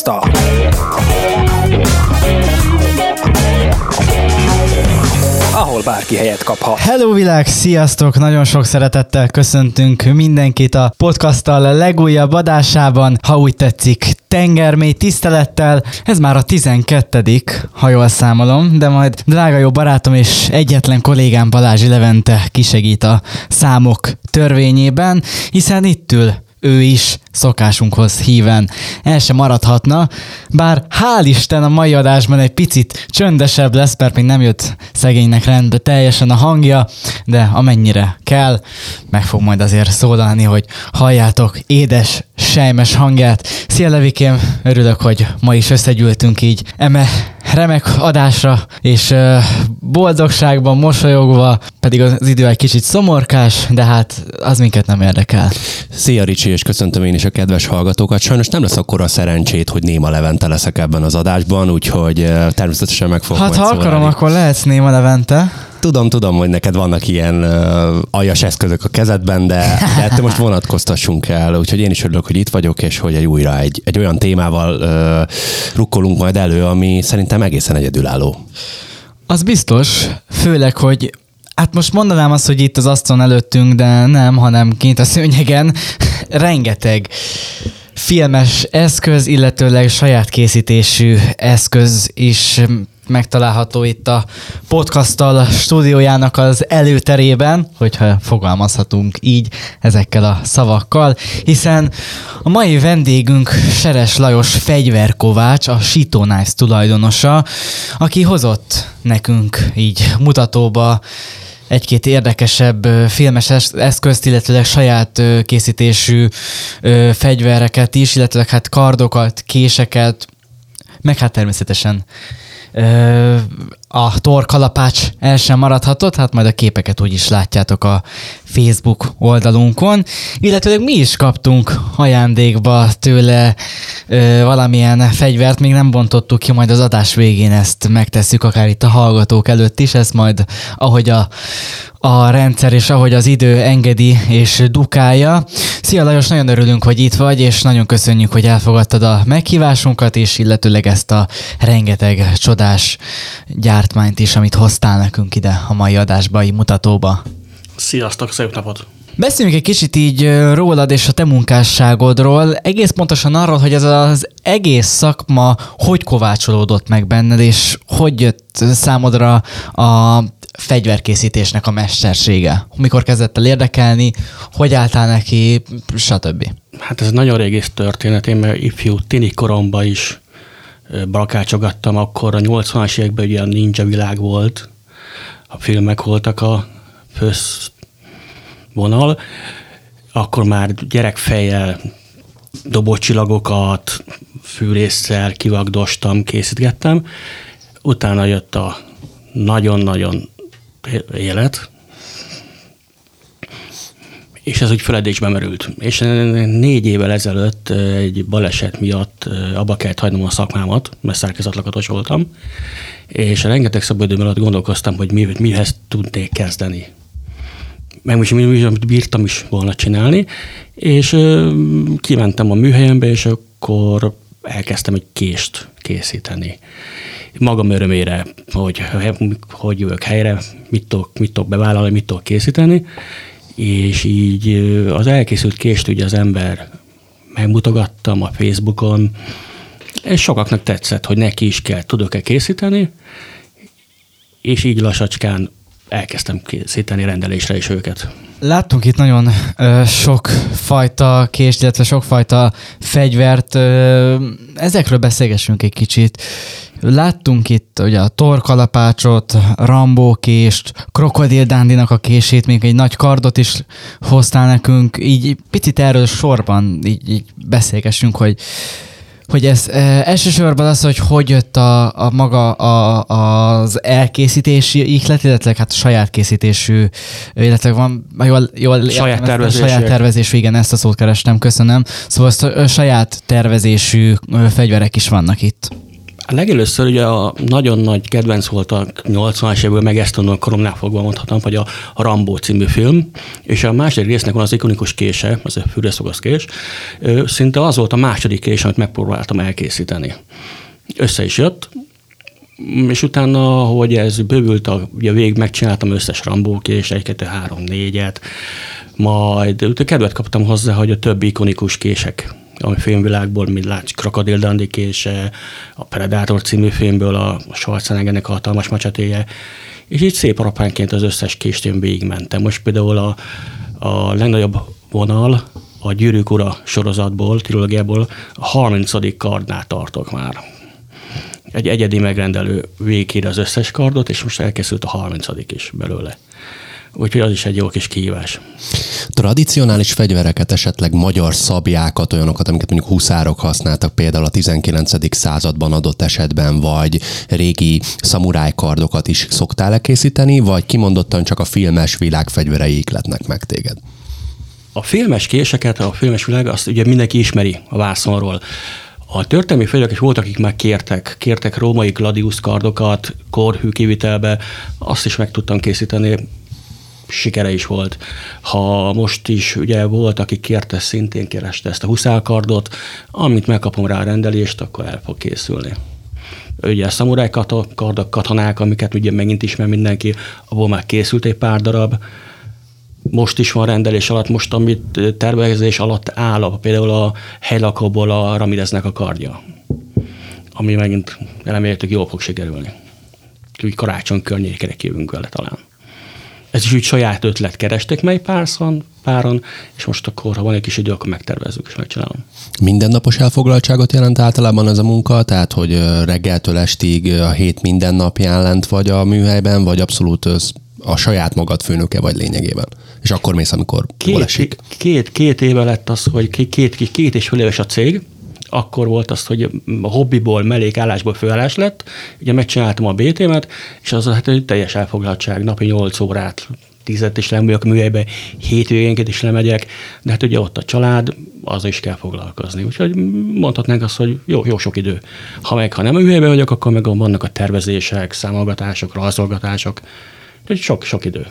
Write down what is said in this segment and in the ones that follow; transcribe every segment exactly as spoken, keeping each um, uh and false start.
Podcasta. Ahol bárki helyet kaphat. Hello világ, sziasztok! Nagyon sok szeretettel köszöntünk mindenkit a Podcasttal legújabb adásában, ha úgy tetszik, tengermély tisztelettel. Ez már a tizenkettedik, ha jól számolom, de majd drága jó barátom és egyetlen kollégám Balázsi Levente kisegít a számok törvényében, hiszen itt ül ő is szokásunkhoz híven el sem maradhatna, bár hál' Isten a mai adásban egy picit csöndesebb lesz, mert még nem jött szegénynek rendbe teljesen a hangja, de amennyire kell, meg fog majd azért szólalni, hogy halljátok édes, sejmes hangját. Szia Levikém, örülök, hogy ma is összegyűltünk így eme remek adásra, és boldogságban, mosolyogva, pedig az idő egy kicsit szomorkás, de hát az minket nem érdekel. Szia Ricsi, és köszöntöm én is a kedves hallgatókat. Sajnos nem lesz akkora szerencsét, hogy Néma Levente leszek ebben az adásban, úgyhogy természetesen meg fogok Hát majd ha szólani. akarom, akkor lehetsz Néma Levente. Tudom, tudom, hogy neked vannak ilyen uh, aljas eszközök a kezedben, de, de ettől most vonatkoztassunk el, úgyhogy én is örülök, hogy itt vagyok, és hogy egy újra egy, egy olyan témával uh, rukkolunk majd elő, ami szerintem egészen egyedülálló. Az biztos, főleg, hogy hát most mondanám azt, hogy itt az asztalon előttünk, de nem, hanem kint a szőnyegen rengeteg filmes eszköz, illetőleg saját készítésű eszköz is megtalálható itt a Podcasttal stúdiójának az előterében, hogyha fogalmazhatunk így ezekkel a szavakkal, hiszen a mai vendégünk Seres Lajos fegyverkovács, a Sito Knives tulajdonosa, aki hozott nekünk így mutatóba egy-két érdekesebb filmes eszközt, illetőleg saját készítésű fegyvereket is, illetőleg hát kardokat, késeket, meg hát természetesen a torkalapács el sem maradhatott, hát majd a képeket úgy is látjátok a Facebook oldalunkon, illetőleg mi is kaptunk ajándékba tőle ö, valamilyen fegyvert, még nem bontottuk ki, majd az adás végén ezt megtesszük, akár itt a hallgatók előtt is, ezt majd ahogy a, a rendszer és ahogy az idő engedi és dukálja. Szia Lajos, nagyon örülünk, hogy itt vagy, és nagyon köszönjük, hogy elfogadtad a meghívásunkat, és illetőleg ezt a rengeteg csodás gyártmányt is, amit hoztál nekünk ide a mai adásba, így mutatóba. Sziasztok, szép napot! Beszéljünk egy kicsit így rólad és a te munkásságodról, egész pontosan arról, hogy ez az egész szakma hogy kovácsolódott meg benned, és hogy jött számodra a fegyverkészítésnek a mestersége. Mikor kezdett el érdekelni, hogy álltál neki, stb. Hát ez nagyon régész történet, én mert ifjú tini koromban is brakácsogattam, akkor a nyolcvanas években ugye a ninja világ volt, a filmek voltak a fővonal, akkor már gyerekfejjel dobócsillagokat, fűrésszel kivagdostam, készítgettem, utána jött a nagyon-nagyon élet, és ez úgy feledésbe merült. És négy évvel ezelőtt egy baleset miatt abba kellett hagynom a szakmámat, mert szerkezetlakatos voltam, és rengeteg szabadidőm alatt gondolkoztam, hogy mi, mihez tudnék kezdeni. Meg most mi, amit bírtam is volna csinálni, és kimentem a műhelyembe, és akkor elkezdtem egy kést készíteni. Magam örömére, hogy hogy jövök helyre, mit tudok, mit tudok bevállalni, mit tudok készíteni, és így az elkészült kést ugye az ember megmutogattam a Facebookon, és sokaknak tetszett, hogy neki is kell, tudok-e készíteni, és így lassacskán elkezdtem készíteni rendelésre is őket. Láttunk itt nagyon ö, sok fajta kést, illetve sok fajta fegyvert. Ö, ezekről beszélgessünk egy kicsit. Láttunk itt ugye a torkalapácsot, Rambó kést, Krokodil Dandynak a kését, még egy nagy kardot is hoztál nekünk. Így picit erről sorban így, így beszélgessünk, hogy hogy ez e, elsősorban az, hogy hogy jött a, a maga a, az elkészítési ihlet, illetve hát a saját készítésű, illetve van jól, jól saját tervezésű. Saját tervezésű, igen, ezt a szót kerestem, köszönöm. Szóval a saját tervezésű fegyverek is vannak itt. Legelőször ugye a nagyon nagy kedvenc volt a nyolcvanas évből, meg ezt a koromnál fogva mondhatom, hogy a Rambo című film, és a második résznek van az ikonikus kése, az a fűrészogasz kés, szinte az volt a második kés, amit megpróbáltam elkészíteni. Össze is jött, és utána, hogy ez bővült, a, ugye végig megcsináltam összes Rambo kés, egy, kettő, három, négyet, majd utána kedvet kaptam hozzá, hogy a többi ikonikus kések, ami filmvilágból, mint látsz, Krokodil Dundee kése, a Predator című filmből a Schwarzeneggernek a hatalmas macsatéje, és így szép arapánként az összes kést én végigmentem. Most például a, a legnagyobb vonal a Gyűrűk ura sorozatból, trilógiából a harmincadik kardnál tartok már. Egy egyedi megrendelő végigír az összes kardot, és most elkészült a harmincadik is belőle. Úgyhogy az is egy jó kis kihívás. Tradicionális fegyvereket, esetleg magyar szabjákat, olyanokat, amiket mondjuk huszárok használtak például a tizenkilencedik században adott esetben, vagy régi szamurájkardokat is szoktál elkészíteni, vagy kimondottan csak a filmes világ fegyverei ikletnek meg téged? A filmes késeket, a filmes világ, azt ugye mindenki ismeri a vászonról. A történelmi fegyverek is voltak, akik már kértek, kértek római gladius kardokat, korhű kivitelbe, azt is meg tudtam készíteni, sikere is volt. Ha most is ugye volt, aki kérte, szintén kereste ezt a huszárkardot, amit megkapom rá a rendelést, akkor el fog készülni. Ugye a szamuráj kardok, katonák, amiket ugye megint ismer mindenki, abból már készült egy pár darab. Most is van rendelés alatt, most amit tervezés alatt áll, például a helylakóból a Ramireznek a kardja, ami megint remélhetőleg jól fog sikerülni. Úgy karácsony környékére kívünk vele talán. Ez is úgy saját ötlet kerestek meg párszon, páron, és most akkor, ha van egy kis idő, akkor megtervezzük, és megcsinálom. Mindennapos elfoglaltságot jelent általában ez a munka, tehát hogy reggeltől estig a hét minden napján lent vagy a műhelyben, vagy abszolút a saját magad főnöke vagy lényegében? És akkor mész, amikor hol esik? Két, két, két éve lett az, hogy két, két, két és fél éves a cég, akkor volt az, hogy a hobbiból, mellékállásból főállás lett, ugye megcsináltam a bé té-met, és az hát egy teljes elfoglaltság, napi nyolc órát, tízet is lemegyek a műhelybe, hétvégénként is lemegyek, de hát ugye ott a család, azzal is kell foglalkozni. Úgyhogy mondhatnánk azt, hogy jó, jó sok idő. Ha meg, ha nem a műhelyben vagyok, akkor meg vannak a tervezések, számolgatások, rajzolgatások, úgyhogy sok, sok idő.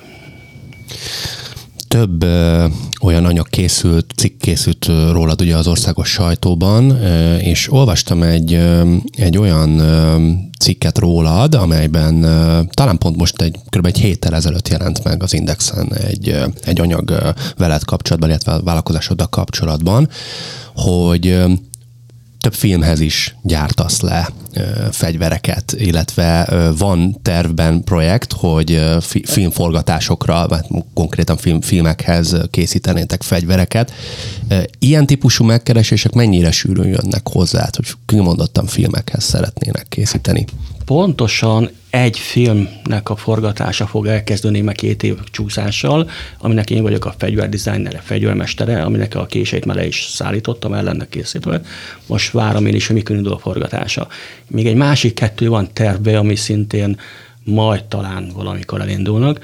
Több ö, olyan anyag készült, cikk készült ö, rólad ugye az országos sajtóban, ö, és olvastam egy, ö, egy olyan ö, cikket rólad, amelyben ö, talán pont most egy kb. egy héttel ezelőtt jelent meg az Indexen egy, ö, egy anyag ö, veled kapcsolatban, illetve a vállalkozásoddal kapcsolatban, hogy ö, több filmhez is gyártasz le ö, fegyvereket, illetve ö, van tervben projekt, hogy ö, fi, filmforgatásokra, vagy konkrétan film, filmekhez készítenétek fegyvereket. Ilyen típusú megkeresések mennyire sűrűn jönnek hozzá, hogy kimondottan filmekhez szeretnének készíteni? Pontosan egy filmnek a forgatása fog elkezdődni meg két év csúszással, aminek én vagyok a fegyverdesigner, fegyvermestere, aminek a késeit már le is szállítottam, el lenne készítve. Most várom én is, hogy mikor indul a forgatása. Még egy másik kettő van tervbe, ami szintén majd talán valamikor elindulnak.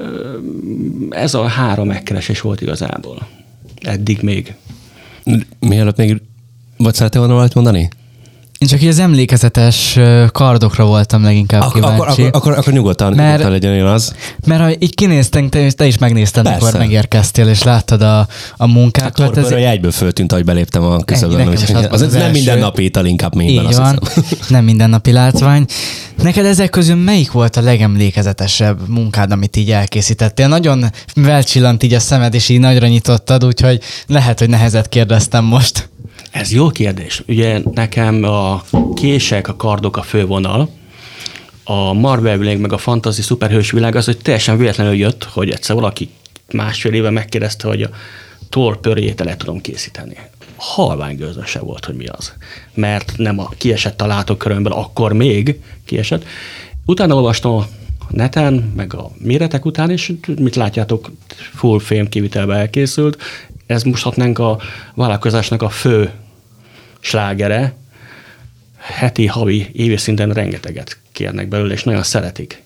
Ez a három megkeresés volt igazából. Eddig még. Mielőtt még, vagy szeretnél volna valamit mondani? Én csak így az emlékezetes kardokra voltam leginkább Ak- kíváncsi. Akkor, akkor, akkor, akkor nyugodtan, mert, nyugodtan legyen én az. Mert ha így kinéztünk, te, te is megnézted, Persze. mikor megérkeztél, és láttad a, a munkákat. Hát Torbőről ez... egyből föltűnt, ahogy beléptem a küszöbön. Az, az, az, az nem első... mindennapi ital, inkább mélyben, így van, hiszem. Nem mindennapi látvány. Neked ezek közül melyik volt a legemlékezetesebb munkád, amit így elkészítettél? Nagyon felcsillant így a szemed, és így nagyra nyitottad, úgyhogy lehet, hogy nehezet kérdeztem most. Ez jó kérdés. Ugye nekem a kések, a kardok a fővonal, a Marvel világ, meg a fantasy szuperhős világ az, hogy teljesen véletlenül jött, hogy egyszer valaki másfél éve megkérdezte, hogy a Thor pörjét el tudom készíteni. Halvány gőzöm se volt, hogy mi az. Mert nem a kiesett a látókörömből, akkor még kiesett. Utána olvastam a neten, meg a méretek után, és mit látjátok, full film kivitelbe elkészült. Ez mutatnánk a vállalkozásnak a fő slágere. Heti, havi, évi szinten rengeteget kérnek belőle, és nagyon szeretik.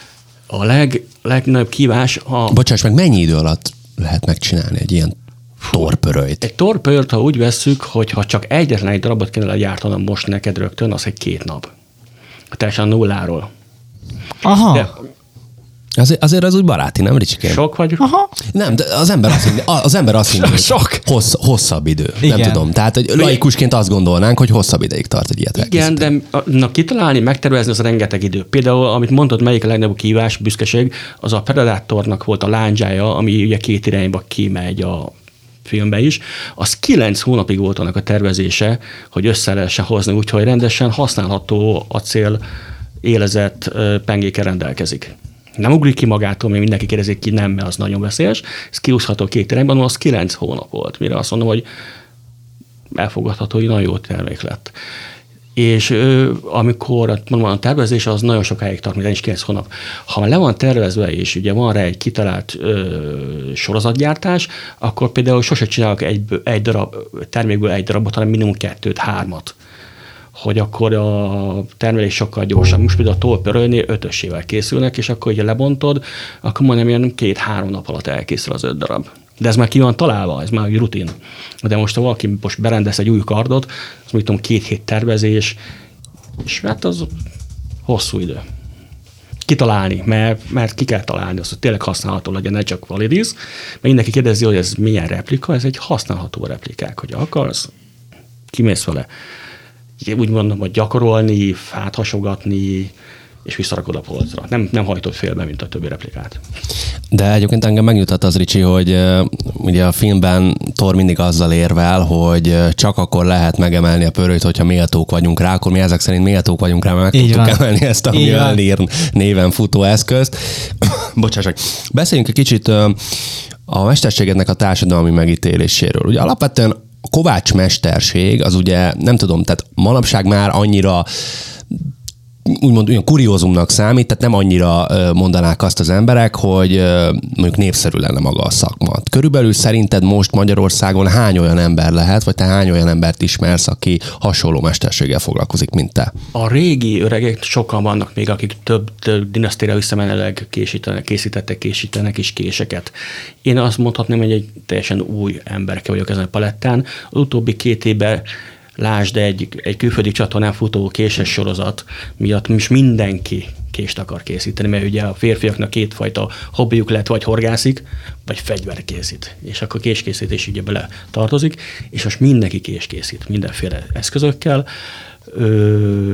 A leg, legnagyobb kívás a... Bocsáss meg, mennyi idő alatt lehet megcsinálni egy ilyen torpörölyt? Egy torpörölyt, ha úgy vesszük, hogy ha csak egyetlen egy darabot kéne legyártanom most neked rögtön, az egy két nap. Teljesen nulláról. Aha. De Azért, azért az úgy baráti, nem Ricsikém? sok vagy? Aha. Nem, de az ember azt hinni, az ember azt hinni, hogy Sok. Hossz, hosszabb idő. Igen. Nem tudom. Tehát, hogy laikusként azt gondolnánk, hogy hosszabb ideig tart egy ilyet Igen, de na, kitalálni, megtervezni az rengeteg idő. Például, amit mondtad, melyik a legnagyobb kihívás, büszkeség, az a Predatornak volt a lándzsája, ami ugye két irányba kimegy a filmbe is, az kilenc hónapig volt annak a tervezése, hogy össze lehessen hozni, úgyhogy rendesen használható acél élezett pengékkel rendelkezik. Nem ugrik ki magától, még mindenki kérdezik ki, nem, mert az nagyon veszélyes. Ez kiúszható két irányban, az kilenc hónap volt, mire azt mondom, hogy elfogadható, hogy nagyon jó termék lett. És ö, amikor mondom, a tervezés az nagyon sokáig tart, mint is kilenc hónap. Ha már le van tervezve, és ugye van rá egy kitalált ö, sorozatgyártás, akkor például sose csinálok egy, egy darab termékből egy darabot, hanem minimum kettőt, hármat. Hogy akkor a termelés sokkal gyorsabb. Most például a torpörölynél ötösével készülnek, és akkor, hogyha lebontod, akkor majdnem ilyen két-három nap alatt elkészül az öt darab. De ez már ki van találva, ez már egy rutin. De most, ha valaki most berendez egy új kardot, az mit tudom, két hét tervezés, és hát az hosszú idő. Kitalálni, mert, mert ki kell találni, az, hogy tényleg használható legyen, ne csak validíz. Mert mindenki kérdezi, hogy ez milyen replika, ez egy használható replikák, hogy akarsz, kimész vele. Úgy mondom, hogy gyakorolni, áthasogatni, és visszarakod a polcra. Nem, nem hajtod félbe, mint a többi replikát. De egyébként engem megnyugtat az, Ricsi, hogy uh, ugye a filmben Thor mindig azzal érvel, hogy uh, csak akkor lehet megemelni a pörőt, hogyha méltók vagyunk rá, akkor mi ezek szerint méltók vagyunk rá, mert meg Így tudtuk van. emelni ezt a Mjölnir néven futó eszközt. Bocsássak. Beszéljünk egy kicsit uh, a mesterségednek a társadalmi megítéléséről. Ugye alapvetően a kovács mesterség, az ugye, nem tudom, tehát manapság már annyira úgymond olyan kuriózumnak számít, tehát nem annyira mondanák azt az emberek, hogy mondjuk népszerű lenne maga a szakma. Körülbelül szerinted most Magyarországon hány olyan ember lehet, vagy te hány olyan embert ismersz, aki hasonló mesterséggel foglalkozik, mint te? A régi öregek sokan vannak még, akik több, több dinasztiára visszamenőleg készítenek, készítettek, készítenek is késeket. Én azt mondhatnám, hogy egy teljesen új emberke vagyok ezen a palettán. Az utóbbi két évben lásd, egy, egy külföldi csatornán futó késes sorozat miatt most mindenki kést akar készíteni, mert ugye a férfiaknak kétfajta hobbiuk lett, vagy horgászik, vagy fegyver készít. És akkor késkészítés ugye bele tartozik, és most mindenki kés készít, mindenféle eszközökkel. Ö,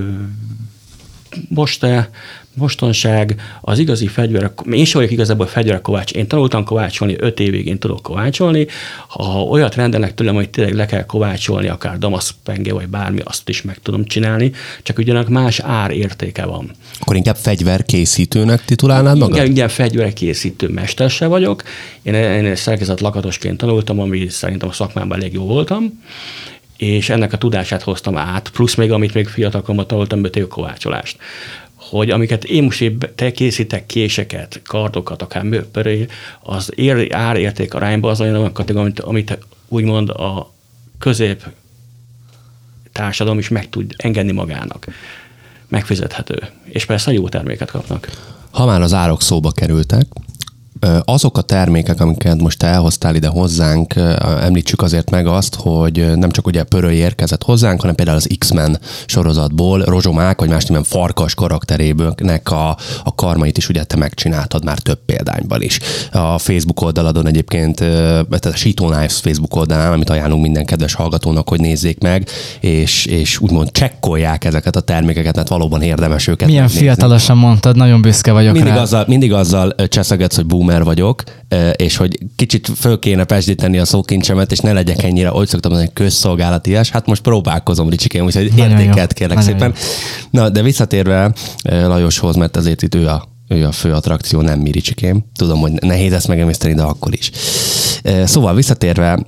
most mostanság az igazi fegyver, én sem vagyok igazából fegyverkovács, én tanultam kovácsolni, öt évig én tudok kovácsolni, ha olyat rendelnek tőlem, hogy tényleg le kell kovácsolni, akár damaszpenge vagy bármi, azt is meg tudom csinálni, csak ugyanak más árértéke van. Akkor inkább fegyverkészítőnek titulálnád magad? Igen, igen, fegyverkészítő mester se vagyok. Én, én szerkezet lakatosként tanultam, ami szerintem a szakmámban elég jó voltam, és ennek a tudását hoztam át, plusz még, amit még fiatalkoromban tanultam, a kovácsolást. Hogy amiket én most épp te készítek késeket, kardokat, akár műpöré, az ér, árérték arányban az olyan kategória, amit, amit úgymond a közép társadalom is meg tud engedni magának. Megfizethető. És persze jó terméket kapnak. Ha már az árok szóba kerültek, azok a termékek, amiket most elhoztál ide hozzánk, említsük azért meg azt, hogy nem csak ugye Pöröly érkezett hozzánk, hanem például az X-Men sorozatból Rozsomák, vagy más néven Farkas karakterébőnek a, a karmait is ugye te megcsináltad már több példányban is. A Facebook oldaladon egyébként, tehát a Sito Knives Facebook oldalán, amit ajánlunk minden kedves hallgatónak, hogy nézzék meg, és, és úgymond csekkolják ezeket a termékeket, mert valóban érdemes őket Milyen megnézni. fiatalosan mondtad, nagyon büszke vagyok Mindig rá. azzal, mindig azzal cseszegetsz, hogy boomer vagyok, és hogy kicsit föl kéne pesdíteni a szókincsemet, és ne legyek ennyire, úgy szoktam mondani, közszolgálatias. Hát most próbálkozom, Ricsikém, úgyhogy értékelt kérlek Nagyon szépen. Jó. Na, de visszatérve Lajoshoz, mert azért itt ő a, ő a fő attrakció, nem mi, Ricsikém. Tudom, hogy nehéz ezt megemészteni, de akkor is. Szóval visszatérve,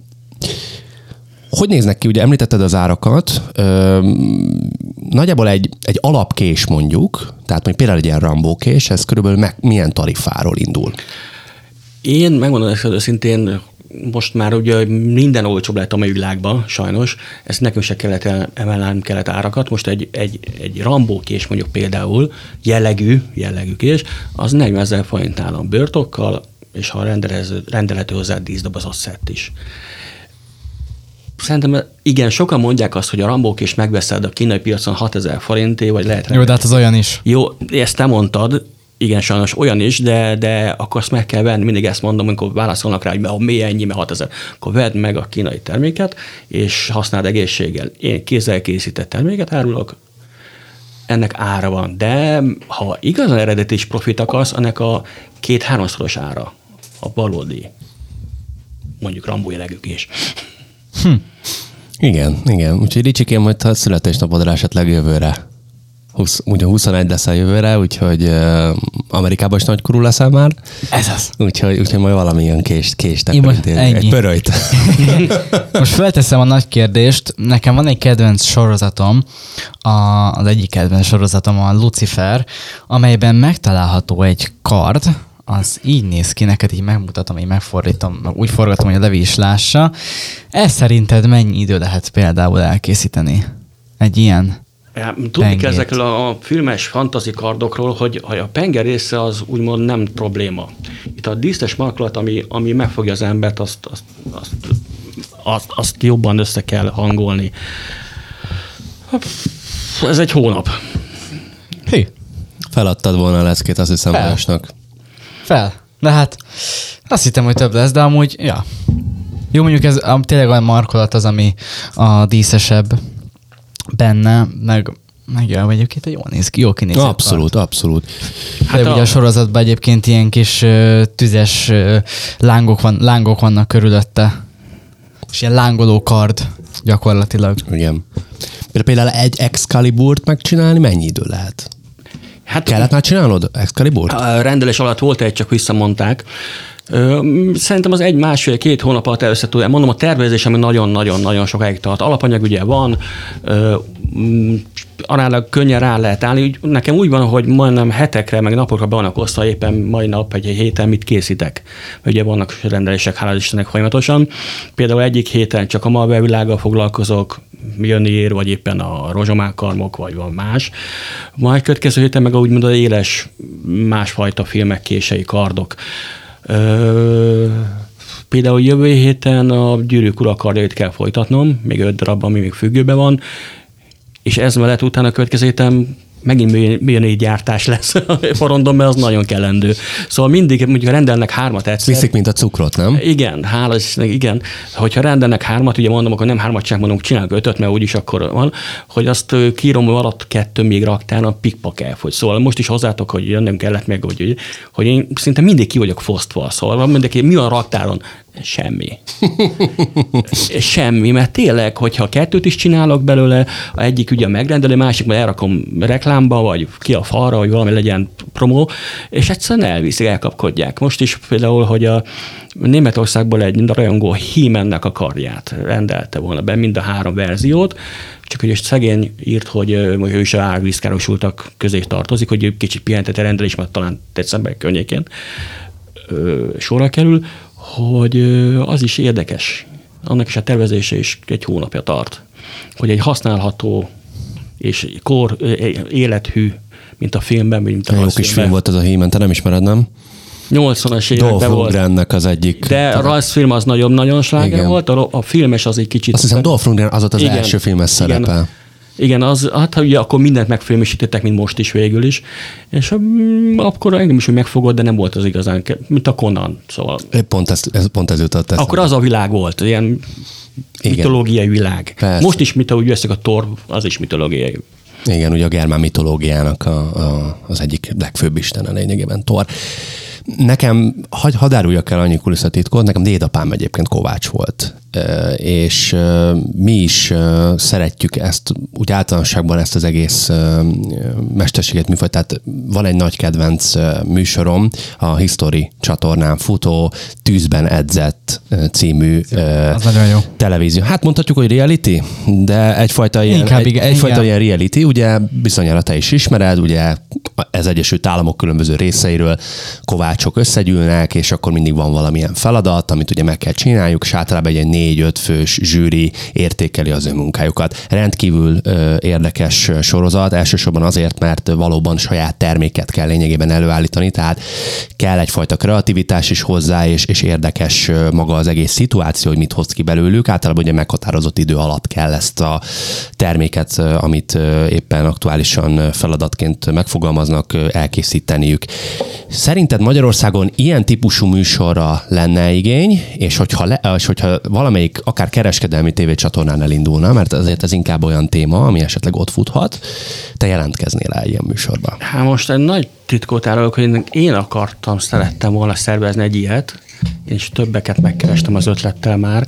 hogy néznek ki? Ugye említetted az árakat, nagyjából egy, egy alapkés mondjuk, tehát mondjuk például egy ilyen Rambo kés, ez körülbelül meg, milyen tarifáról indul? Én megmondom ezt őszintén, most már ugye minden olcsóbb lett a mai világban, sajnos, ezt nekünk se kellett emelnem kellett árakat. Most egy, egy, egy Rambo kés mondjuk például, jellegű, jellegű kés, az negyvenezer forint nálam bőrtokkal, és ha rendelhető hozzá díszdobozott szett is. Szerintem igen, sokan mondják azt, hogy a Rambók is megveszed a kínai piacon hatezer forinté, vagy lehet... Jó, de hát az olyan is. Jó, ezt te mondtad, igen, sajnos olyan is, de, de akkor azt meg kell venni, mindig ezt mondom, amikor válaszolnak rá, hogy a mély ennyi, mert hatezer, akkor vedd meg a kínai terméket, és használd egészséggel. Én kézzel készített terméket árulok, ennek ára van, de ha igazán eredeti is profit akarsz, annak a két-háromszoros ára, a valódi, mondjuk Rambó jellegük is. Hm. Igen, igen. Úgyhogy Ricsikém, majd ha születésnapodra esetleg jövőre. húsz, ugye huszonegy leszel jövőre, úgyhogy uh, Amerikában is nagykorú leszel már. Ez az. Úgyhogy, úgyhogy majd valamilyen kést, kést egy pörölyt. Most felteszem a nagy kérdést. Nekem van egy kedvenc sorozatom, a, az egyik kedvenc sorozatom a Lucifer, amelyben megtalálható egy kard, az így néz ki, neked így megmutatom, így megfordítom, úgy forgatom, hogy a Levi is lássa. Ez szerinted mennyi idő lehet például elkészíteni egy ilyen Ja, tudni kell ezekről a filmes fantasy kardokról, hogy, hogy a penge része az úgymond nem probléma. Itt a díszes markolat, ami, ami megfogja az embert, azt, azt, azt, azt, azt jobban össze kell hangolni. Ez egy hónap. Hű. Feladtad volna a leckét, azt hiszem, másnak. Fel. De hát azt hittem, hogy több lesz, de amúgy, ja. Jó, mondjuk ez a, tényleg olyan markolat az, ami a díszesebb benne, meg, meg ja, egyébként jól néz ki, jól kinézett. Abszolút, van. abszolút. Hát de a... ugye a sorozatban egyébként ilyen kis uh, tüzes uh, lángok, van, lángok vannak körülötte. És ilyen lángoló kard gyakorlatilag. Igen. Például egy Excaliburt megcsinálni mennyi idő lehet? Hát, kellett már csinálnod Excaliburt? A rendelés alatt volt egy, csak visszamondták. Szerintem az egy másfél-két hónap alatt össze tudja. Mondom, a tervezés, ami nagyon-nagyon-nagyon sokáig tart. Alapanyag ugye van, aránylag könnyen rá lehet állni. Nekem úgy van, hogy majdnem hetekre, meg napokra be vannak osztva, éppen mai nap, egy héten mit készítek. Ugye vannak rendelések, hála Istennek folyamatosan. Például egyik héten csak a Marvel világgal foglalkozok, Mjölnir, vagy éppen a rozsománkarmok, vagy van más. Majd következő héten meg úgymond az éles másfajta filmek, kései, kardok. Ö, például jövő héten a Gyűrűk ura kardjait kell folytatnom, még öt darab, ami még függőben van, és ez mellett utána a következő héten megint milyen gyártás lesz a porondon, mert az nagyon kellendő. Szóval mindig, mondjuk rendelnek hármat egyszer. Viszik, mint a cukrot, nem? Igen, hála Istennek, igen. Hogyha rendelnek hármat, ugye mondom, akkor nem hármat csinálunk, mondom, csinálunk ötöt, mert úgyis akkor van, hogy azt kírom alatt kettő még raktáron pikpak elfogy. Szóval most is hozzátok, hogy jönnem kellett meg, hogy, hogy én szinte mindig ki vagyok fosztva. Szóval mindenki, mi van a raktáron? Semmi. Semmi, mert tényleg, hogyha kettőt is csinálok belőle, a egyik ugye megrendelő, másik majd elrakom reklámba, vagy ki a falra, hogy valami legyen promó, és egyszerűen elviszik, elkapkodják. Most is például, hogy a Németországból egy rajongó He-Mannek a kardját rendelte volna be, mind a három verziót, csak hogy szegény írt, hogy ő is árvízkárosultak közé tartozik, hogy kicsit pihentette rendelés, mert talán december környékén sorra kerül, hogy az is érdekes. Annak is a tervezése is egy hónapja tart. Hogy egy használható és kor élethű, mint a filmben, mint a jó kis film volt ez a He-Man, te nem ismered, nem? nyolcvanas években volt. Dolph Lundgrennek az egyik. De a rajzfilm az nagyon-nagyon sláger volt, a, a filmes az egy kicsit... Azt hiszem Dolph Lundgren az volt az igen, első filmes szerepe. Igen, az, hát ugye akkor mindent megfilmesítettek, mint most is végül is, és um, akkor engem is, hogy megfogott, de nem volt az igazán, mint a Conan, szóval. Pont ez, ez, pont ez jutott eszembe. Akkor az a világ volt, ilyen igen. Mitológiai világ. Persze. Most is, mint ahogy veszik a Thor, az is mitológiai. Igen, ugye a germán mitológiának a, a, az egyik legfőbb istene lényegében Thor. Nekem, hadd had áruljak el annyi kulisszatitkot, nekem dédapám egyébként kovács volt, és mi is szeretjük ezt, úgy általánosságban ezt az egész mesterséget műfajt, tehát van egy nagy kedvenc műsorom, a History csatornán futó, Tűzben edzett című televízió. Hát mondhatjuk, hogy reality, de egyfajta ilyen, egy, igen, egyfajta ilyen reality, ugye bizonyára te is ismered, ugye ez Egyesült Államok különböző részeiről kovácsok összegyűlnek, és akkor mindig van valamilyen feladat, amit ugye meg kell csináljuk, és általában egy ilyen négy-öt fős zsűri értékeli az ő munkájukat. Rendkívül ö, érdekes sorozat, elsősorban azért, mert valóban saját terméket kell lényegében előállítani, tehát kell egyfajta kreativitás is hozzá, és, és érdekes maga az egész szituáció, hogy mit hoz ki belőlük. Általában ugye meghatározott idő alatt kell ezt a terméket, amit éppen aktuálisan feladatként megfogalmaznak, elkészíteniük. Szerinted Magyarországon ilyen típusú műsorra lenne igény, és hogyha, le, és hogyha valamelyik akár kereskedelmi tévécsatornán elindulna, mert azért ez inkább olyan téma, ami esetleg ott futhat, te jelentkeznél el ilyen műsorba? Hát most egy nagy titkot árulok, hogy én akartam, szerettem volna szervezni egy ilyet, és többeket megkerestem az ötlettel már.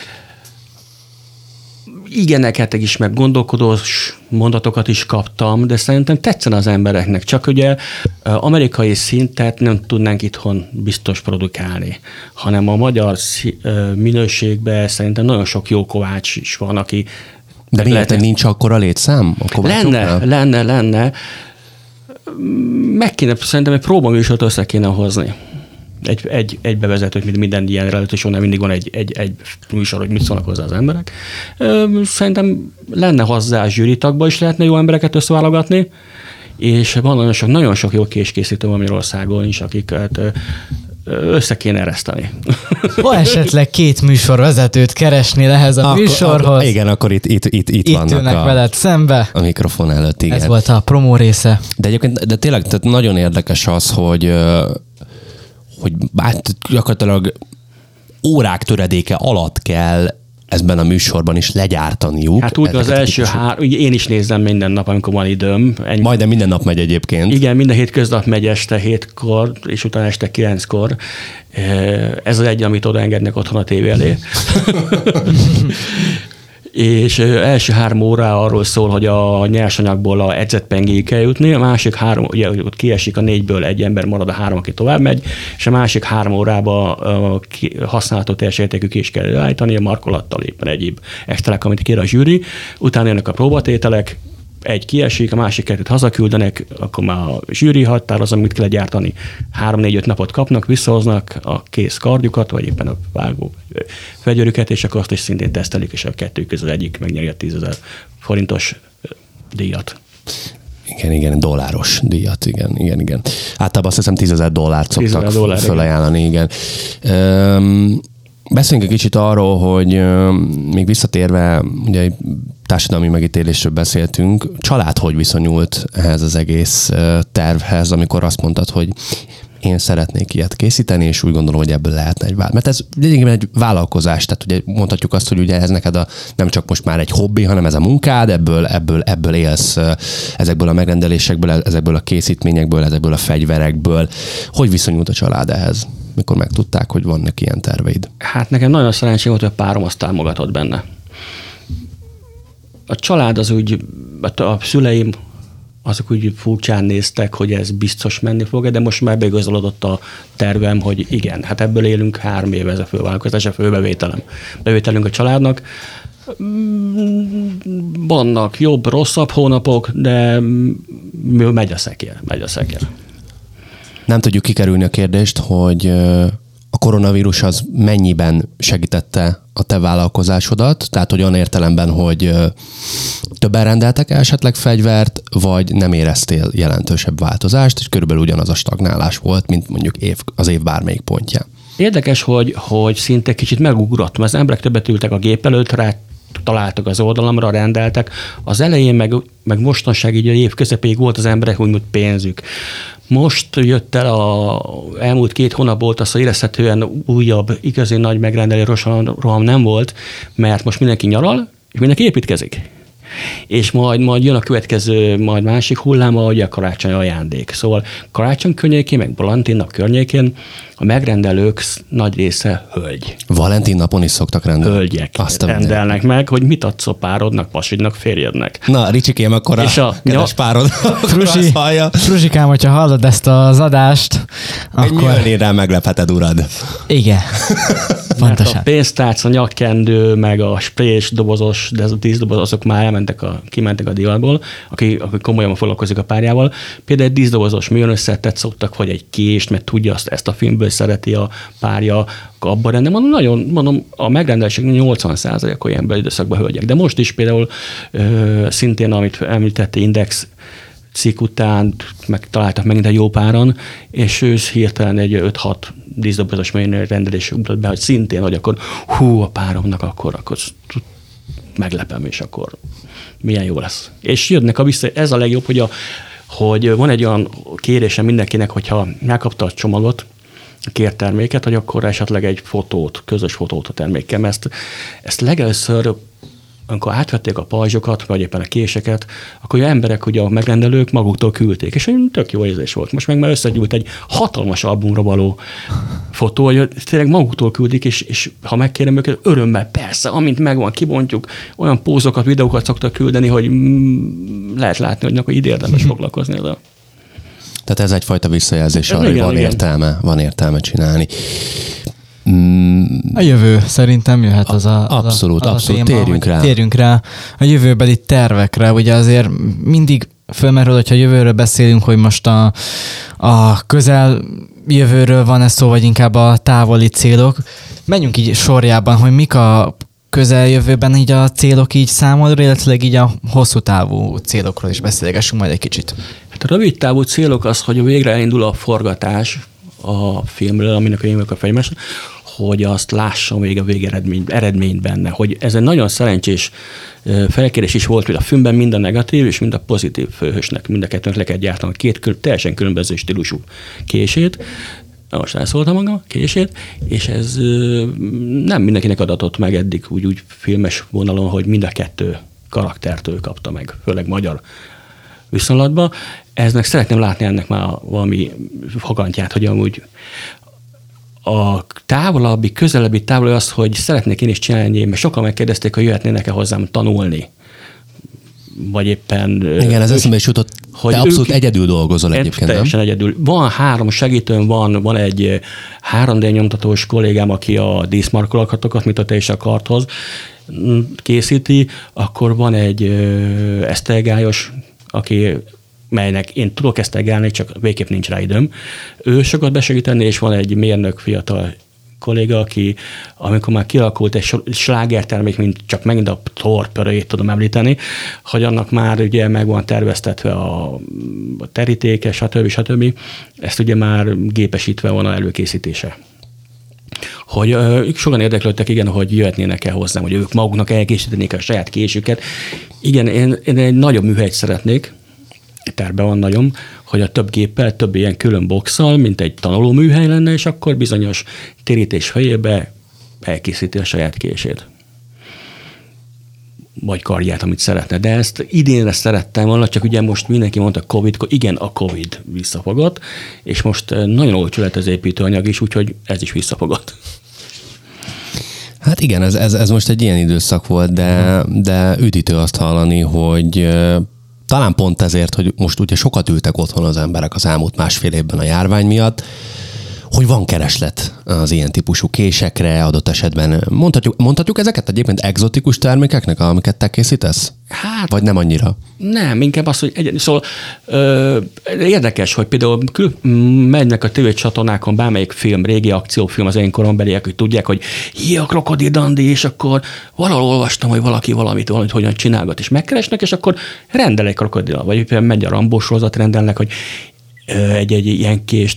Igeneket is, meg gondolkodós mondatokat is kaptam, de szerintem tetszene az embereknek. Csak ugye amerikai szintet nem tudnánk itthon biztos produkálni, hanem a magyar minőségben szerintem nagyon sok jó kovács is van, aki... De miért lehet, nincs akkora létszám a kovácsoknál? Lenne, lenne, lenne. Meg kéne, szerintem egy próbaműsort össze kéne hozni. Egy, egy, egy bevezetőt, mint minden ilyen reality show, nem mindig van egy, egy, egy műsor, hogy mit szólnak hozzá az emberek. Szerintem lenne hozzá zsűritagba is lehetne jó embereket összeválogatni, és van nagyon sok, nagyon sok jó késkészítő Magyarországon is, akiket össze kéne ereszteni. Ha esetleg két műsorvezetőt keresnél ehhez a akkor, műsorhoz. Akkor, igen, akkor itt, itt, itt, itt, itt vannak ülnek a, veled szembe. A mikrofon előtt, igen. Ez volt a promó része. De egyébként de tényleg tehát nagyon érdekes az, hogy hogy hát gyakorlatilag órák töredéke alatt kell ezben a műsorban is legyártaniuk. Hát úgy az első három, ugye én is nézem minden nap, amikor van időm. Ennyi. Majdnem minden nap megy egyébként. Igen, minden hétköznap megy este hétkor, és utána este kilenckor. Ez az egy, amit odaengednek otthon a tévé elé. És első három óra arról szól, hogy a nyersanyagból a edzetpengéig kell jutni, a másik három, ugye ott kiesik a négyből, egy ember marad, a három, aki tovább megy, és a másik három órában a használható teljes értékű ki is kell állítani, a markolattal éppen egyéb extrák, amit kér a zsűri. Utána jönnek a próbatételek, egy kiesik, a másik kettőt hazaküldenek, akkor már a zsűri határozza, mit kell gyártani. Három-négy-öt napot kapnak, visszahoznak a kész kardjukat, vagy éppen a vágó fegyverüket, és akkor azt is szintén tesztelik, és a kettő közül egyik megnyeri a tízezer forintos díjat. Igen, igen, dolláros díjat, igen, igen, igen. Általában azt hiszem tízezer dollárt szoktak dollár, fölajánlani, igen. igen. Beszéljünk egy kicsit arról, hogy még visszatérve, ugye társadalmi megítélésről beszéltünk, család hogy viszonyult ehhez az egész tervhez, amikor azt mondtad, hogy én szeretnék ilyet készíteni, és úgy gondolom, hogy ebből lehetne egy vállalat. Mert ez lényegében egy vállalkozás, tehát ugye mondhatjuk azt, hogy ugye ez neked a, nem csak most már egy hobbi, hanem ez a munkád, ebből, ebből, ebből élsz, ezekből a megrendelésekből, ezekből a készítményekből, ezekből a fegyverekből. Hogy viszonyult a család ehhez, mikor megtudták, hogy vannak ilyen terveid? Hát nekem nagyon szerencsém volt, hogy a párom azt támogatott benne. A család az úgy, a szüleim azok úgy furcsán néztek, hogy ez biztos menni fog, de most már beigazolódott a tervem, hogy igen, hát ebből élünk három éve, ez a fővállalkozás, a főbevételem. Bevételünk a családnak. Vannak jobb, rosszabb hónapok, de megy a szekér, megy a szekér. Nem tudjuk kikerülni a kérdést, hogy a koronavírus az mennyiben segítette a te vállalkozásodat, tehát hogy olyan értelemben, hogy többen rendeltek esetleg fegyvert, vagy nem éreztél jelentősebb változást, és körülbelül ugyanaz a stagnálás volt, mint mondjuk év, az év bármelyik pontján. Érdekes, hogy, hogy szinte kicsit megugrott, mert az emberek többet ültek a gép előtt, rá találtak az oldalamra, rendeltek. Az elején, meg, meg mostanság így a év közepéig volt az emberek úgymond pénzük. Most jött el a elmúlt két hónap volt az, hogy érezhetően újabb, igazi nagy megrendelő roham nem volt, mert most mindenki nyaral, és mindenki építkezik. És majd, majd jön a következő, majd másik hullám, ahogy a karácsony ajándék. Szóval karácsony környékén, meg Valentin nap környékén a megrendelők nagy része hölgy. Valentin napon is szoktak rendelni. Hölgyek Azt rendelnek minden. Meg, hogy mit adsz a párodnak, pasidnak, férjednek. Na, Ricsikém, akkor és a, a kedves ja, párod Frusi, Frusikám, hogyha hallod ezt az adást, egy akkor... Mjölnirrel meglepheted, urad. Igen. Pontosan. A pénztárca, nyakkendő, meg a sprés dobozos, de ez a díszdoboz, azok már elmentek a, kimentek a divatból, aki, aki komolyan foglalkozik a párjával. Például egy díszdobozos műanyag összetett szoktak, vagy egy kést, mert tudja azt, ezt a filmből kívül szereti a párja, abban rendben. Mondom, nagyon, mondom, a megrendelések nyolcvan százalék olyan időszakban hölgyek. De most is például ö, szintén, amit említette, Index cikk után megtaláltak megint egy jó páran, és ő hirtelen egy öt-hat díszdobozos rendelés ugrott be, hogy szintén, hogy akkor hú, a páromnak akkor, akkor meglepem, és akkor milyen jó lesz. És jönnek a vissza, ez a legjobb, hogy, a, hogy van egy olyan kérésem mindenkinek, hogyha megkapta a csomagot, a kért terméket, hogy akkor esetleg egy fotót, közös fotót a termékkel, mert ezt, ezt legelőször, amikor átvették a pajzsokat, vagy éppen a késeket, akkor az emberek, ugye a megrendelők maguktól küldték, és egy tök jó érzés volt. Most meg már összegyűlt egy hatalmas albumra való fotó, hogy tényleg maguktól küldik, és, és ha megkérem őket, örömmel, persze, amint megvan, kibontjuk, olyan pózokat, videókat szoktak küldeni, hogy mm, lehet látni, hogy akkor így érdemes foglalkozni ezzel. Tehát ez egyfajta visszajelzés arra, hogy van igen. értelme, van értelme csinálni. Mm. A jövő szerintem jöhet az a, az abszolút, a, az abszolút. a téma, Térjünk rá. Térjünk rá a jövőbeli tervekre. Ugye azért mindig fölmerül, hogyha jövőről beszélünk, hogy most a, a közel jövőről van ez szó, vagy inkább a távoli célok. Menjünk így sorjában, hogy mik a közeljövőben így a célok így számodra, illetve így a hosszú távú célokról is beszélgessünk majd egy kicsit. Hát a rövid távú célok az, hogy végre elindul a forgatás a filmről, aminek én vagyok a fejemest, hogy azt lássam még a végeredmény eredményt benne. Hogy ez egy nagyon szerencsés felkérés is volt, hogy a filmben mind a negatív és mind a pozitív főhősnek, mind a kettőnek le kell gyártani két kül- teljesen különböző stílusú kését. Most elszóltam magam, kését, és ez nem mindenkinek adatott meg eddig úgy, úgy filmes vonalon, hogy mind a kettő karaktertől kapta meg, főleg magyar viszonylatban. Eznek szeretném látni ennek már valami fogantját, hogy amúgy a távolabbi, közelebbi távolabbi az, hogy szeretnék én is csinálni, mert sokan megkérdezték, hogy jöhetnének-e hozzám tanulni. Vagy éppen... Igen, ez eszembe is jutott, te abszolút egyedül dolgozol egyébként, teljesen nem? egyedül. Van három segítőm, van, van egy három dé nyomtatós kollégám, aki a díszmarkolatokat, mint a te is a karthoz készíti, akkor van egy esztelgályos, aki melynek én tudok esztelgálni, csak végképp nincs rá időm. Ő sokat besegíteni, és van egy mérnök fiatal kolléga, aki amikor már kialakult egy slágertermék, mint csak megint a torpörőjét tudom említeni, hogy annak már ugye meg van terveztetve a, a terítéke, stb. stb. Ezt ugye már gépesítve van a előkészítése. Hogy ők sokan érdeklődtek, igen, hogy jöhetnének el hozzám, hogy ők maguknak elkészítenék a saját késüket. Igen, én, én egy nagyobb műhelyt szeretnék, tervben van nagyon, hogy a több géppel, több ilyen külön boxszal, mint egy tanuló műhely lenne, és akkor bizonyos térítés fejébe elkészíti a saját kését. Vagy karját, amit szeretne. De ezt idénre szerettem volna, csak ugye most mindenki mondta Covid, igen, a Covid visszafogott, és most nagyon olcsó lett az építőanyag is, úgyhogy ez is visszafogott. Hát igen, ez, ez, ez most egy ilyen időszak volt, de, de üdítő azt hallani, hogy talán pont ezért, hogy most ugye sokat ültek otthon az emberek az elmúlt másfél évben a járvány miatt, hogy van kereslet az ilyen típusú késekre, adott esetben mondhatjuk, mondhatjuk ezeket egyébként egzotikus termékeknek, amiket te készítesz? Hát, vagy nem annyira? Nem, inkább az, hogy egy, szóval ö, érdekes, hogy például kül, megynek a tévécsatornákon bármelyik film, régi akciófilm az én korombeliek, hogy tudják, hogy hi, a Krokodil Dandi, és akkor valahol olvastam, hogy valaki valamit, valamit hogyan csinálgat, és megkeresnek, és akkor rendel egy krokodil, vagy például megy a Rambó sorozat, rendelnek, hogy egy-egy ilyen kést.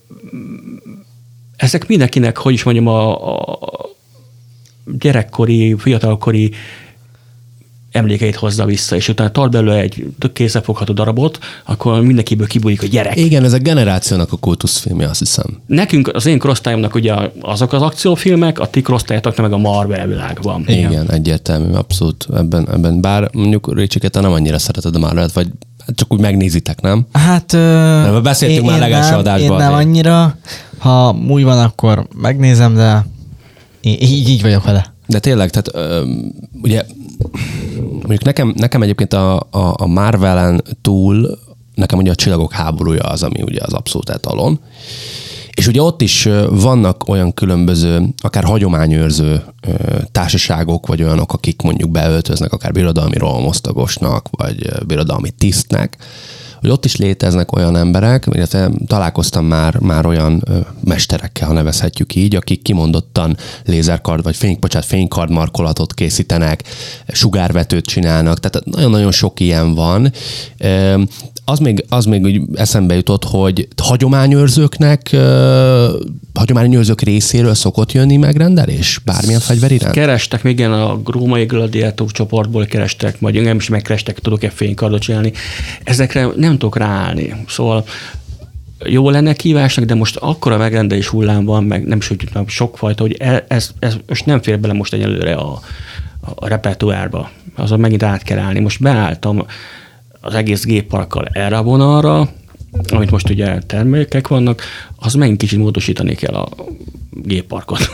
Ezek mindenkinek, hogy is mondjam, a, a gyerekkori, fiatalkori emlékeit hozza vissza, és utána tart belőle egy tök kézzelfogható darabot, akkor mindenkiből kibújik a gyerek. Igen, ez a generációnak a kultuszfilmje, azt hiszem. Nekünk, az én korosztályomnak ugye azok az akciófilmek, a ti korosztályatoknak meg a Marvel világban. Igen, Igen, egyértelmű, abszolút ebben, ebben. Bár mondjuk Ricsiket, te nem annyira szereted a Marvelt, vagy csak úgy megnézitek, nem? Hát... Nem, beszéltünk én, már legelső nem, adásban. Én nem annyira. Ha úgy van, akkor megnézem, de így, így vagyok vele. De tényleg, tehát ö, ugye mondjuk nekem, nekem egyébként a, a, a Marvelen túl, nekem ugye a Csillagok háborúja az, ami ugye az abszolút etalon. És ugye ott is vannak olyan különböző, akár hagyományőrző társaságok, vagy olyanok, akik mondjuk beöltöznek akár birodalmi rohamosztagosnak, vagy birodalmi tisztnek, hogy ott is léteznek olyan emberek, illetve találkoztam már, már olyan ö, mesterekkel, ha nevezhetjük így, akik kimondottan lézerkard, vagy fény, bocsánat, fénykard markolatot készítenek, sugárvetőt csinálnak, tehát nagyon-nagyon sok ilyen van. Ö, az még, az még úgy eszembe jutott, hogy hagyományőrzőknek, ö, hagyományőrzők részéről szokott jönni megrendelés? Bármilyen fegyver iránt? Kerestek, még igen, a római gladiátor csoportból kerestek, majd engem is megkerestek, tudok-e fénykardot csinálni. Ezekre nem tudok ráállni. Szóval jó lenne kívásnak, de most akkora megrendelés hullám van, meg nem is úgy sokfajta, hogy ez, ez, ez most nem fér bele most egyelőre a, a repertoárba. Azon megint át kell állni. Most beálltam az egész gépparkkal erre a vonalra, amit most ugye termékek vannak, az megint kicsit módosítani kell a gépparkot.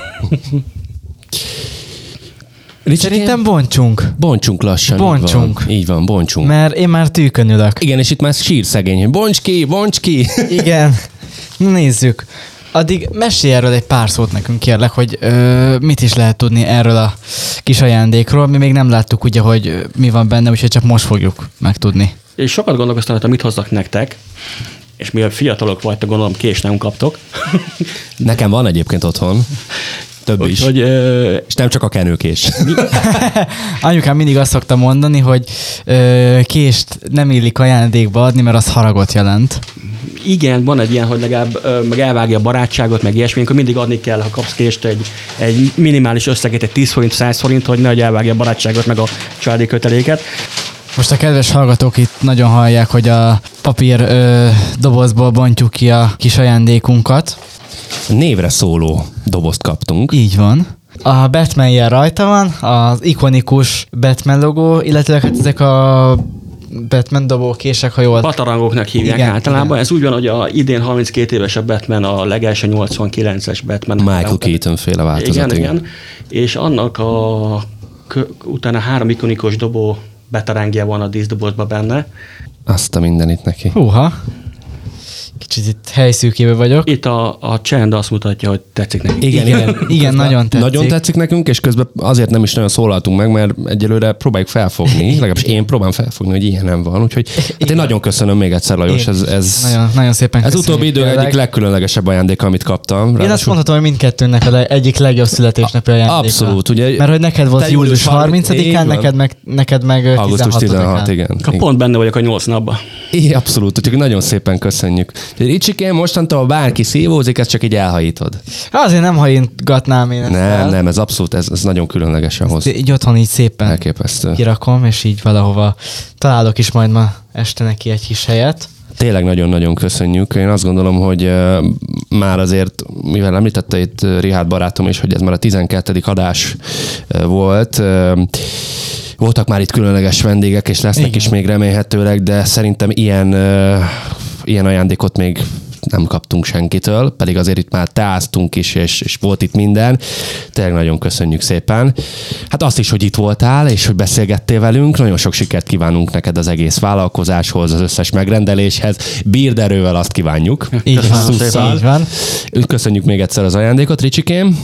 Szerintem bontsunk. Bontsunk lassan. Bontsunk. Így van, így van, bontsunk. Mert én már tűkön ülök. Igen, és itt már sír szegény, hogy bonts ki, bonts ki. Igen. Na nézzük. Addig mesélj erről egy pár szót nekünk, kérlek, hogy ö, mit is lehet tudni erről a kis ajándékról. Mi még nem láttuk ugye, hogy mi van benne, úgyhogy csak most fogjuk megtudni. És sokat gondolkoztam, hogy mit hozzak nektek, és mivel fiatalok vagytok, gondolom kést nem kaptok. Nekem van egyébként otthon. Több is. Hogy, ö... És nem csak a kenőkés. Anyukám mindig azt szokta mondani, hogy ö, kést nem illik ajándékba adni, mert az haragot jelent. Igen, van egy ilyen, hogy legalább ö, meg elvágja a barátságot, meg ilyesmi, akkor mindig adni kell, ha kapsz kést egy, egy minimális összeget, egy tíz forint, száz forint, hogy ne elvágja a barátságot, meg a családi köteléket. Most a kedves hallgatók itt nagyon hallják, hogy a papír ö, dobozból bontjuk ki a kis ajándékunkat. Névre szóló dobozt kaptunk. Így van. A Batman jel rajta van, az ikonikus Batman logó, illetve hát ezek a Batman dobókések, ha jól... Batarangoknak hívják igen, általában. igen. Ez úgy van, hogy a idén harminckét éves a Batman, a legelső nyolcvankilences Batman. Michael Keaton féle változat. Igen, igen, igen. És annak a utána három ikonikus dobó betarángja van a díszdobozban benne. Azt a mindenit neki. Húha. Kicsit itt helyszűkében vagyok. Itt a, a csend azt mutatja, hogy tetszik neki. Igen, Igen, igen. igen, nagyon tetszik. Nagyon tetszik nekünk, és közben azért nem is nagyon szólaltunk meg, mert egyelőre próbáljuk felfogni, legalábbis én próbálom felfogni, hogy ilyen nem van. Úgyhogy hát én nagyon köszönöm még egyszer, Lajos. Ez, ez, nagyon, nagyon szépen ez köszönjük. utóbbi idő tényleg. egyik legkülönlegesebb ajándék, amit kaptam. Én Ráadásul... azt mondhatom, hogy mindkettőnek a le- egyik legjobb születésnapi ajándéka. Abszolút, ugye. Mert hogy neked volt Te július harmincadikán, így van. neked meg, neked meg augusztus tizenhatodikán. igen. Ha pont benne vagyok a nyolc napban. É, abszolút, úgyhogy nagyon szépen köszönjük. Ricsikém, mostantól bárki szívózik, ezt csak így elhajítod. Azért nem hajintgatnám én ezt Nem, el. nem, ez abszolút, ez, ez nagyon különleges ahhoz. Így otthon így szépen Elképesztő. kirakom, és így valahova találok is majd ma este neki egy kis helyet. Tényleg nagyon-nagyon köszönjük. Én azt gondolom, hogy uh, már azért, mivel említette itt uh, Richárd barátom is, hogy ez már a tizenkettedik adás uh, volt, uh, voltak már itt különleges vendégek, és lesznek Igen. is még remélhetőleg, de szerintem ilyen, uh, ilyen ajándékot még nem kaptunk senkitől, pedig azért itt már teáztunk is, és, és volt itt minden. Tényleg nagyon köszönjük szépen. Hát azt is, hogy itt voltál, és hogy beszélgettél velünk. Nagyon sok sikert kívánunk neked az egész vállalkozáshoz, az összes megrendeléshez. Bírd erővel, azt kívánjuk. Így van, Szusszal. így van. Köszönjük még egyszer az ajándékot, Ricsikém.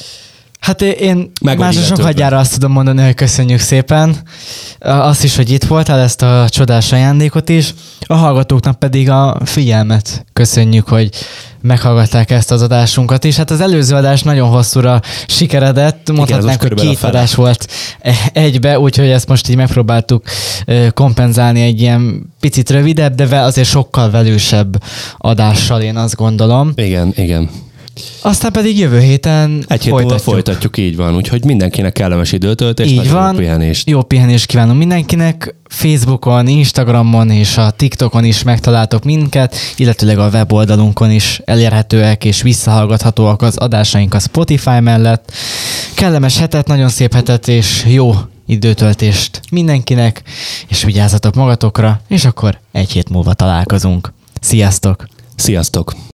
Hát én Meg vagy másra sok illetőben. hagyjára azt tudom mondani, hogy köszönjük szépen. Azt is, hogy itt voltál, ezt a csodás ajándékot is. A hallgatóknak pedig a figyelmet köszönjük, hogy meghallgatták ezt az adásunkat is. Hát az előző adás nagyon hosszúra sikeredett, mondhatnánk, most hogy körülbelül két a fele. adás volt egybe, úgyhogy ezt most így megpróbáltuk ö, kompenzálni egy ilyen picit rövidebb, de azért sokkal velősebb adással, én azt gondolom. Igen, igen. Aztán pedig jövő héten Egy hét múlva folytatjuk, így van. Úgyhogy mindenkinek kellemes időtöltést, Így nagyon van. jó pihenést. Jó pihenést kívánunk mindenkinek. Facebookon, Instagramon és a TikTokon is megtaláltok minket, illetőleg a weboldalunkon is elérhetőek és visszahallgathatóak az adásaink a Spotify mellett. Kellemes hetet, nagyon szép hetet és jó időtöltést mindenkinek, és vigyázzatok magatokra, és akkor egy hét múlva találkozunk. Sziasztok! Sziasztok!